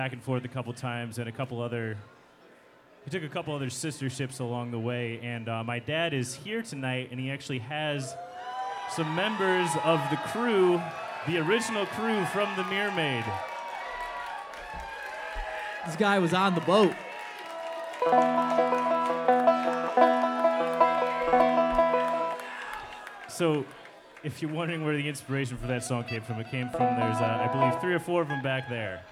back and forth a couple times, and he took a couple other sister ships along the way. And my dad is here tonight, and he actually has some members of the crew, the original crew from the Mermaid. This guy was on the boat. So, if you're wondering where the inspiration for that song came from, it came from there's, I believe, 3 or 4 of them back there.